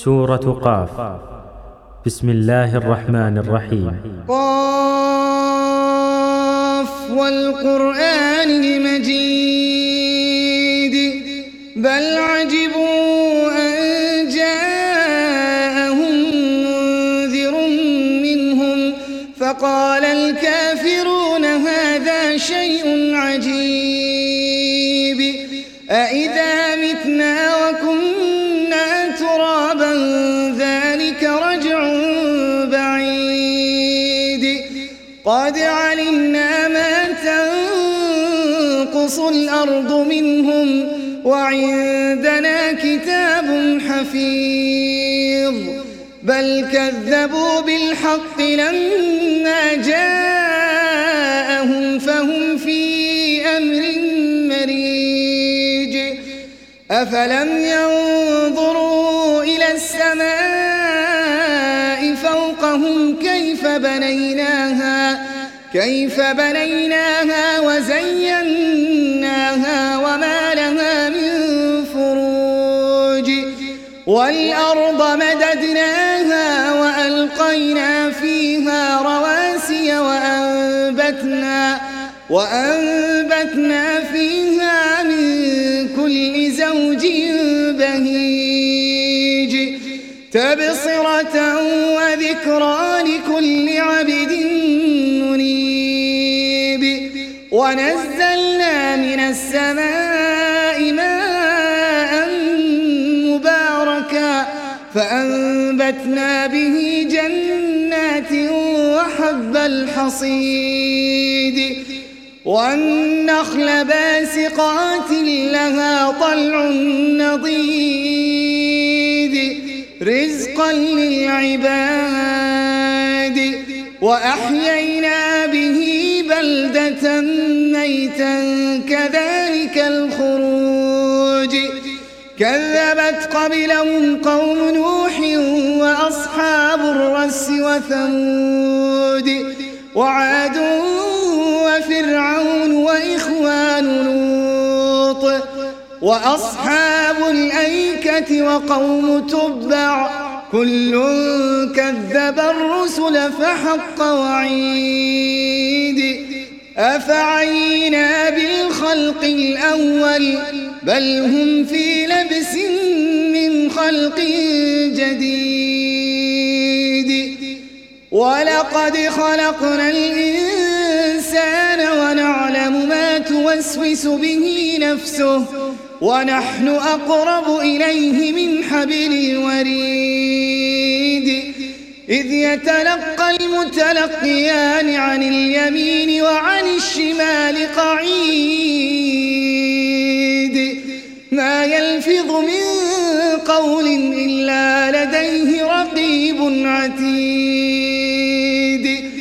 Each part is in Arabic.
سورة قاف. بسم الله الرحمن الرحيم. قاف والقرآن المجيد بل عجبوا أن جاءهم منذر منهم فقال الكافرون هذا شيء عجيب أإذا متنا وكنا ترابا ذلك رجع بعيد قد علمنا ما تنقص الأرض منهم وعندنا كتاب حفيظ بل كذبوا بالحق لما جاءهم فهم في أمر مريج أفلم ينظروا إلى السماء فوقهم كيف بنيناها وزيناها وما لها من فروج والأرض مددناها وألقينا فيها رواسي وأنبتنا فيها من كل زوج بهيج تبصرة وذكرى لكل عبد منيب ونزلنا من السماء ماء مباركا فأنبتنا به جنات وحب الحصيد والنخل باسقات لها طلع نضيد رزقا للعباد وأحيينا به بلدة ميتا كذلك الخروج كذبت قبلهم قوم نوح وأصحاب الرس وثمود وعاد وفرعون وإخوان لوط وأصحاب الأيكة وقوم تبع كل كذب الرسل فحق وعيد أفعينا بالخلق الأول بل هم في لبس من خلق جديد ولقد خلقنا الإنسان ونعلم ما توسوس به نفسه ونحن أقرب إليه من حبل الوريد إذ يتلقى المتلقيان عن اليمين وعن الشمال قعيد ما يلفظ من قول إلا لديه رقيب عتيد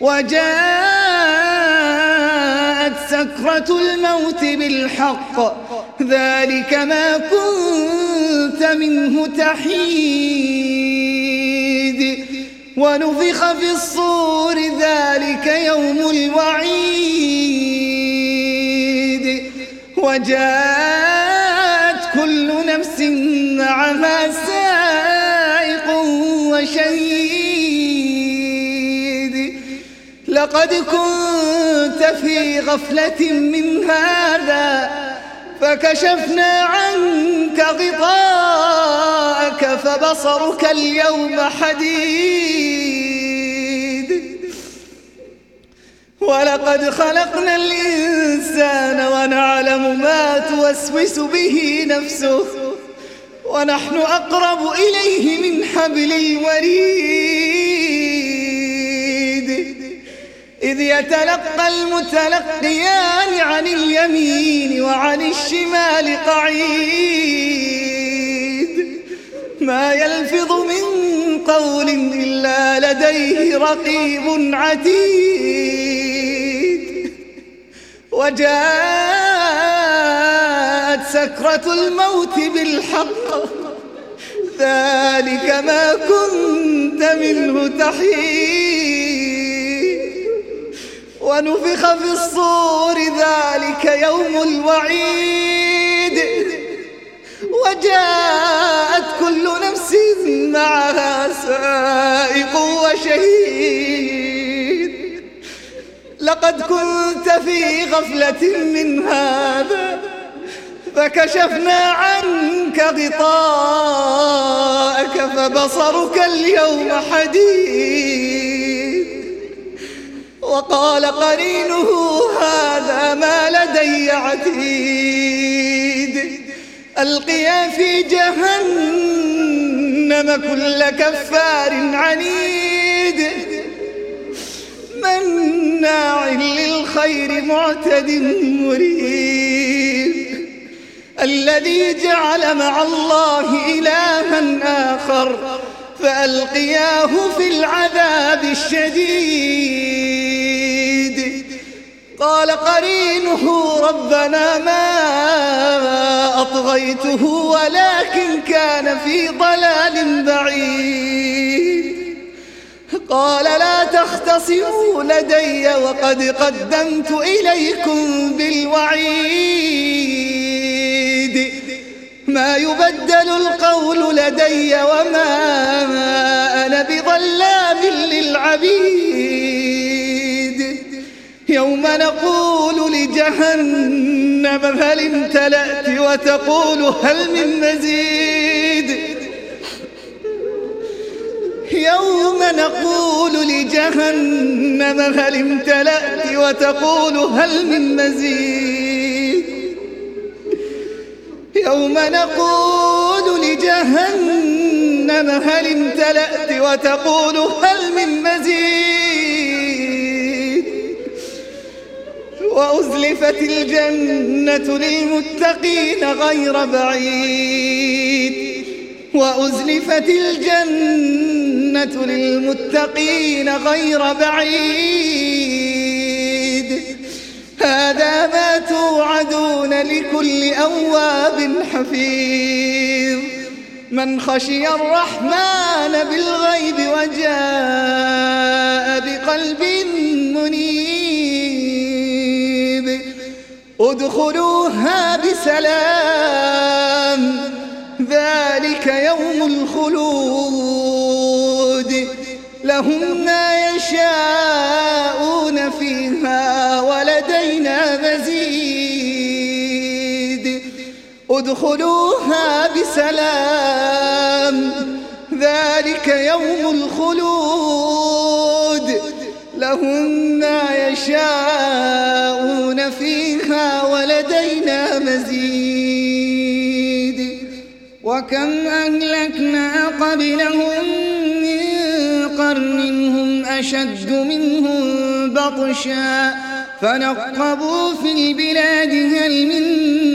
وجاءت سكرة الموت بالحق ذلك ما كنت منه تحيد ونفخ في الصور ذلك يوم الوعيد وجاءت كل نفس معها سائق وشهيد لقد كنت في غفلة من هذا فكشفنا عنك غطاءك فبصرك اليوم حديد ولقد خلقنا الإنسان ونعلم ما توسوس به نفسه ونحن أقرب إليه من حبل الوريد إذ يتلقى المتلقيان عن اليمين وعن الشمال قعيد ما يلفظ من قول إلا لديه رقيب عتيد وجاءت سكرة الموت بالحق ذلك ما كنت منه تحيد ونفخ في الصور ذلك يوم الوعيد وجاءت كل نفس معها سائق وشهيد. لقد كنت في غفلة من هذا فكشفنا عنك غطاءك فبصرك اليوم حديد. وقال قرينه هذا ما لدي عتيد. ألقيا في جهنم كل كفار عنيد مناع للخير معتد مريب. الذي جعل مع الله إلها آخر فألقياه في العذاب الشديد. قال قرينه ربنا ما أطغيته ولكن كان في ضلال بعيد. قال لا تختصموا لدي وقد قدمت إليكم بالوعيد. ما يبدل القول لدي وما أنا بظلام للعبيد. يوم نقول لجهنم هل امتلأت وتقول هل من مزيد. يوم نقول لجهنم هل امتلأت وتقول هل من مزيد. يوم نقول لجهنم هل امتلأت وتقول هل من مزيد. وأزلفت الجنة للمتقين غير بعيد. وأزلفت الجنة للمتقين غير بعيد. هذا ما توعدون لكل أواب حفيظ من خشي الرحمن بالغيب وجاء بقلب منيب. ادخلوها بسلام ذلك يوم الخلود. لهم ما يشاءون فيها ولدينا مزيد. ادخلوها بسلام ذلك يوم الخلود. لهم ما يشاءون فيها ولدينا مزيد. وكم أهلكنا قبلهم من قرن هم أشد منهم بطشا فنقبوا في البلاد هل من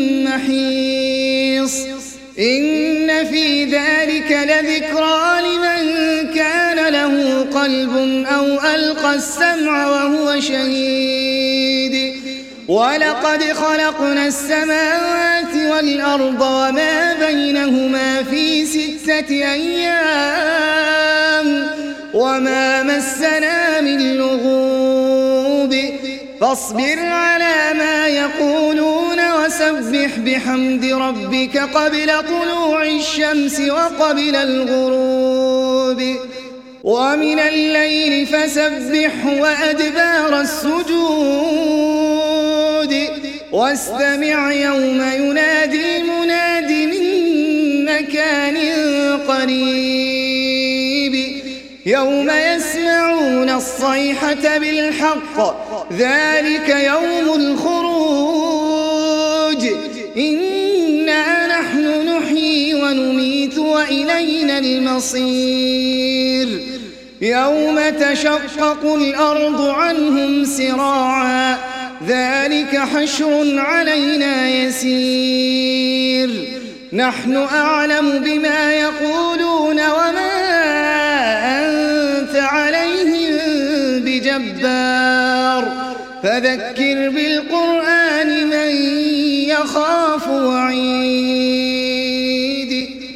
محيص. إن في ذلك لذكرى لمن كان له قلب أو ألقى السمع وهو شهيد. ولقد خلقنا السماوات والأرض وما بينهما في 6 أيام وما مسنا من لغوب. فاصبر على ما يقولون وسبح بحمد ربك قبل طلوع الشمس وقبل الغروب. ومن الليل فسبحه وأدبار السجود. واستمع يوم ينادي المناد من مكان قريب. يوم يسمعون الصيحة بالحق ذلك يوم الخروج. إنا نحن نحيي ونميت وإلينا المصير. يوم تشقق الأرض عنهم سراعا ذلك حشر علينا يسير. نحن أعلم بما يقولون وما أنت عليهم بجبار. فذكر بالقرآن من يخاف وعيد.